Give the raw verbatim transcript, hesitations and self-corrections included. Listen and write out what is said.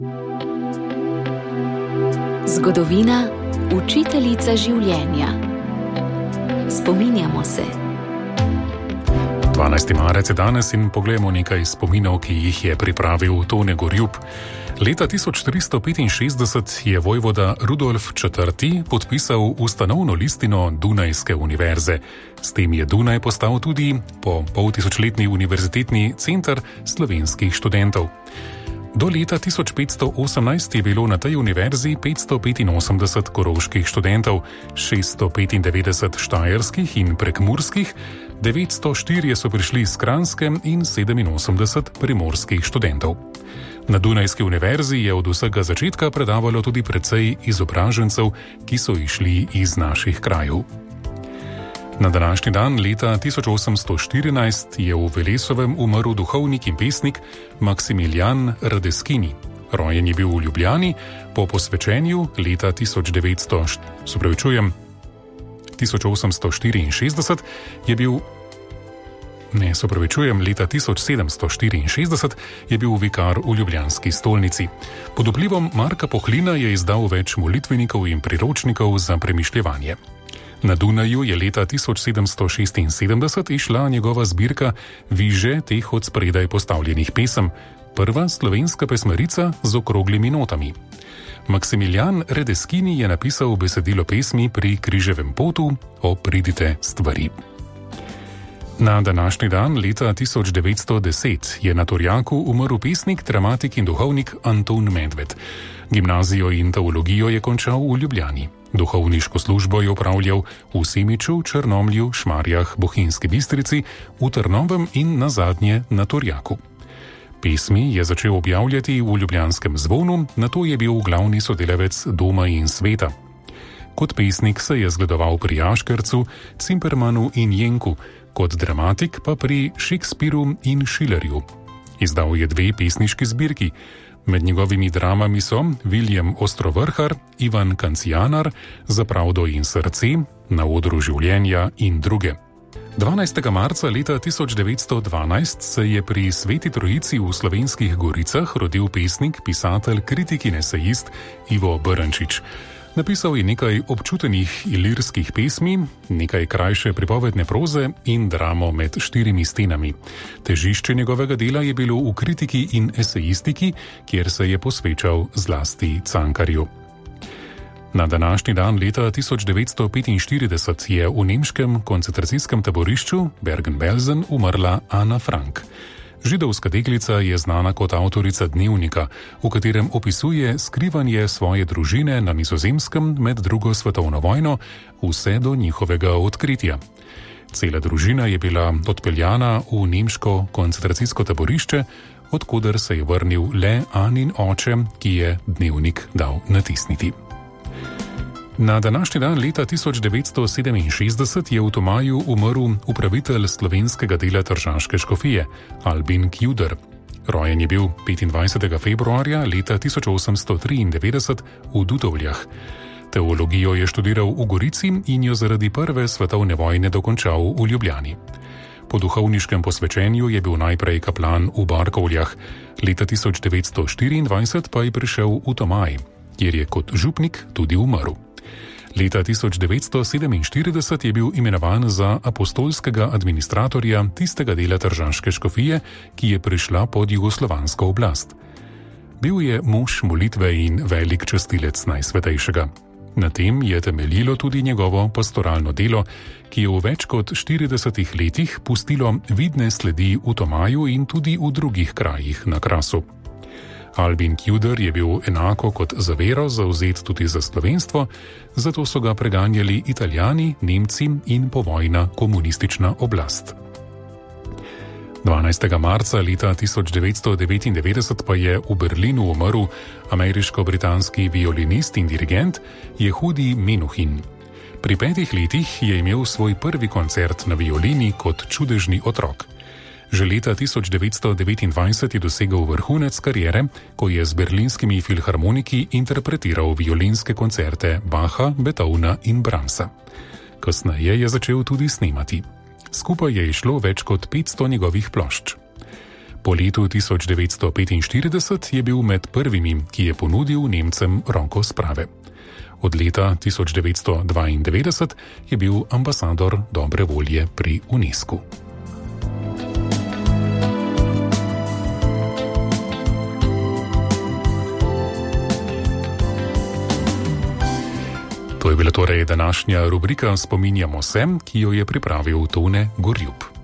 Zgodovina, učiteljica življenja. Spominjamo se. dvanajsti marec je danes in poglejmo nekaj spominov, ki jih je pripravil Tone Gorjup. Leta tisoč tristo petinšestdeset je vojvoda Rudolf četrti podpisal ustanovno listino Dunajske univerze. S tem je Dunaj postal tudi po poltisočletni univerzitetni center slovenskih študentov. Do leta tisoč petsto osemnajst je bilo na tej univerzi petsto petinosemdeset koroških študentov, šeststo petindevetdeset štajerskih in prekmurskih, devetsto štirje so prišli iz Kranjske in sedeminosemdeset primorskih študentov. Na Dunajski univerzi je od vsega začetka predavalo tudi precej izobražencev, ki so išli iz naših krajev. Na današnji dan leta tisoč osemsto štirinajst je v Velesovem umrl duhovnik in pesnik Maksimilijan Radeskini. Rojen je bil v Ljubljani, po posvečenju leta tisoč devetsto, sopravičujem, tisoč osemsto štiriinšestdeset je bil Ne, sopravičujem, leta tisoč sedemsto štiriinšestdeset je bil vikar v ljubljanski stolnici. Pod vplivom Marka Pohlina je izdal več molitvenikov in priročnikov za premišljevanje. Na Dunaju je leta tisoč sedemsto šestinsedemdeset išla njegova zbirka Viže teh od spredaj postavljenih pesem, prva slovenska pesmarica z okroglimi notami. Maksimilijan Radeskini je napisal besedilo pesmi Pri križevem potu o pridite stvari. Na današnji dan leta tisoč devetsto deset je na Torjaku umrl pesnik, dramatik in duhovnik Anton Medved. Gimnazijo in teologijo je končal v Ljubljani. Duhovniško službo je opravljal v Semiču, Črnomlju, Šmarjah, Bohinjski Bistrici, v Trnovem in nazadnje na Torjaku. Pesmi je začel objavljati v ljubljanskem Zvonu, nato je bil glavni sodelavec Doma in sveta. Kot pesnik se je zgledoval pri Aškercu, Cimpermanu in Jenku, kot dramatik pa pri Shakespeareu in Schillerju. Izdal je dve pesniški zbirki. Med njegovimi dramami so Viljem Ostrovrhar, Ivan Kancijanar, Za pravdo in srce, Na odru življenja in druge. dvanajstega marca leta tisoč devetsto dvanajst se je pri Sveti Trojici v Slovenskih Goricah rodil pesnik, pisatelj, kritik in esejist Ivo Brnčič. Napisal je nekaj občutenih ilirskih pesmi, nekaj krajše pripovedne proze in dramo Med štirimi stenami. Težišče njegovega dela je bilo v kritiki in esejistiki, kjer se je posvečal zlasti Cankarju. Na današnji dan leta tisoč devetsto petinštirideset je v nemškem koncentracijskem taborišču Bergen-Belsen umrla Ana Frank. Židovska deklica je znana kot avtorica dnevnika, v katerem opisuje skrivanje svoje družine na Nizozemskem med drugo svetovno vojno, vse do njihovega odkritja. Cela družina je bila odpeljana v nemško koncentracijsko taborišče, od koder se je vrnil le Anin oče, ki je dnevnik dal natisniti. Na današnji dan leta tisoč devetsto sedeminšestdeset je v Tomaju umrl upravitelj slovenskega dela tržaške škofije, Albin Kjuder. Rojen je bil petindvajsetega februarja leta tisoč osemsto triindevetdeset v Dutovljah. Teologijo je študiral v Gorici in jo zaradi prve svetovne vojne dokončal v Ljubljani. Po duhovniškem posvečenju je bil najprej kaplan v Barkovljah, leta tisoč devetsto štiriindvajset pa je prišel v Tomaj, kjer je kot župnik tudi umrl. Leta tisoč devetsto sedeminštirideset je bil imenovan za apostolskega administratorja tistega dela tržaške škofije, ki je prišla pod jugoslovansko oblast. Bil je mož molitve in velik častilec Najsvetejšega. Na tem je temeljilo tudi njegovo pastoralno delo, ki je v več kot štiridesetih letih pustilo vidne sledi v Tomaju in tudi v drugih krajih na Krasu. Albin Kjuder je bil enako kot za vero zavzet tudi za slovenstvo, zato so ga preganjali Italijani, Nemci in povojna komunistična oblast. dvanajstega marca leta tisoč devetsto devetindevetdeset pa je v Berlinu umrl ameriško-britanski violinist in dirigent Jehudi Menuhin. Pri petih letih je imel svoj prvi koncert na violini kot čudežni otrok. Že leta tisoč devetsto devetindvajset je dosegel vrhunec kariere, ko je z berlinskimi filharmoniki interpretiral violinske koncerte Bacha, Beethovna in Brahmsa. Kasneje je začel tudi snemati. Skupaj je išlo več kot petsto njegovih plošč. Po letu tisoč devetsto petinštirideset je bil med prvimi, ki je ponudil Nemcem roko sprave. Od leta tisoč devetsto dvaindevetdeset je bil ambasador dobre volje pri Unescu. To je bila torej današnja rubrika Spominjamo se, ki jo je pripravil Tone Gorjup.